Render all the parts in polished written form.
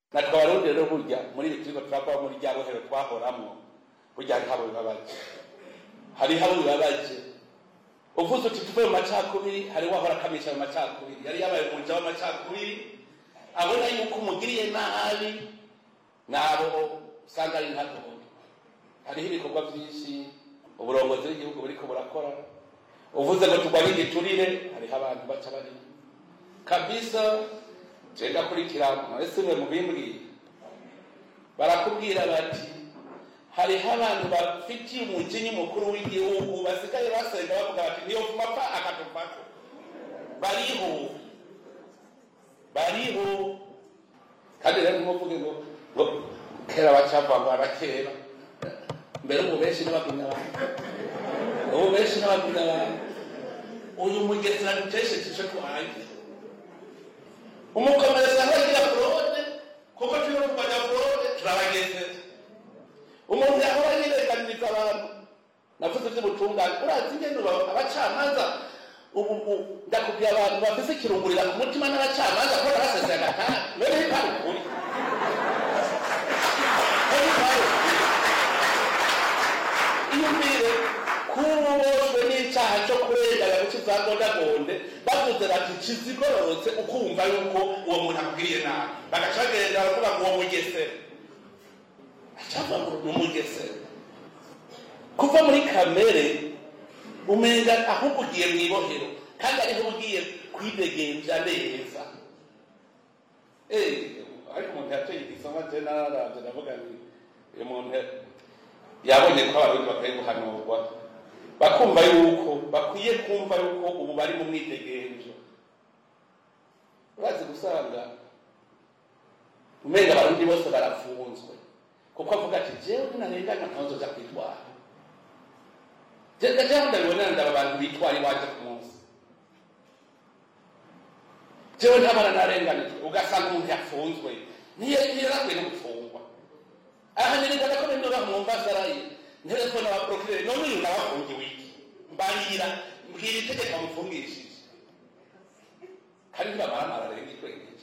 natwe abarundi rero burya muri ibi turiko turava muri rya bohero twahoramwo burya hariho abo bibabaje uvuze uti tuve mu macakubiri hariho ahora akamisha mu macakubiri yari yabaye umuja w'amacakubiri abona yuko umugiriye nabi nabo usanga ari ntabwo hariho ibikorwa byinshi uburongozi bw'igihugu buriko burakora uvuze ngo turwanye igiturire hariho abantu baca bari kabisa genda kurikira mwese mwe mubimbwiye barakubwira bati hariho abantu bafitiye umujinya mukuru w'igihugu basigaye basenga bavuga bati niyo mapfa akatuvako bariho kandi rero ntimuvuge ngo kera bacava ngo arakera mbere ubu benshi n'abagumya abantu uyu mugesera dutesheje kuhange umukomereza ntagira fraude kuko turi mu banyafraude turabageze umuntu yahora yirenganiriza abantu navuze by'ubutungane urazi ingene abacamanza ubu ndakubwira abantu bafise ikirungurira ku mutima n'abacamanza ko barasesera agatanga mbere y'ipari ukuri iyumvire kuboshwe n'icyaha cyo kurengana guca za gondagonde bavuze bati kizigororotse ukumva yuko uwo muntu akubwiriye nabi bagaca bagenda baravuga ngo uwo mugesera acavuga ngo ni umugesera kuva muri kamere umenga ahubwo ugiye mu ibohero kandi ariho ugiye kwidegenja neza ariko umuntu yateye igisoma je nararavye ndavuga nti uyu muntu yabonye ko abarundi bakwiye guhanurwa bakumva yuko bakwiye kumva yuko ubu bari mu mwidegenjo urazi gusanga umenga abarundi bose barafunzwe kuko avuga ati jewe ntinarenganya ntazoja kwitwara jewe ndabibonera ndaba abantu bitwara iwaje ku munsi jewe ntabara narenganijwe ugasanga umuntu yafunzwe ntiyarakwiye no gufungwa aha nirengana ko nindora mu mbazaraye nterefone wa procureur none uyu nabafungiwe iki mbarira mbwira itegeko amufungishije kandi ntibamaramara rero ikwengeje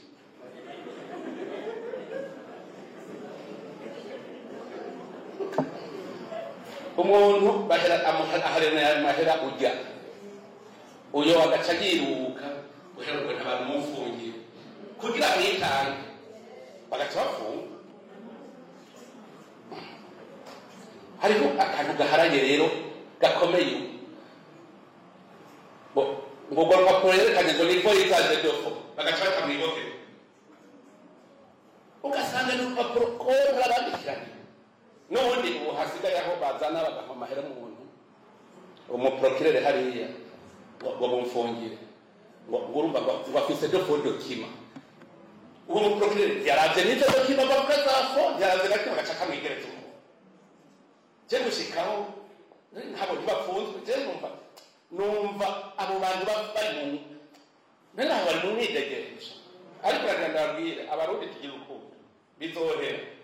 umuntu aharena amahera ujya uyo agaca yiruka guheruka ntabantu mufungiye kugira mwitange bagaca bafunga hariho akantu gaharanye rero gakomeye ngo rwapuro yerekanye ngo niko yizaje dofo bagaca bakamwibokera ugasanga n'urupapuro kontra bandikiranye n'ubundi ubu hasigaye aho bazana bagaha amahera mu muntu umuprokirere hariya ngo bumfungire ngo urumva ngo afise dofo dokima uwo muprokirere yaravye n'ivyo dokima bavuga zafo yaravye nakimwe agaca kamwigereza umuntu je gushikaho ntabo ntibafunzwe je numva abo bantu bari bari mu mwidegenzo ariko ndabwira abarundi tugira urukundo bizohera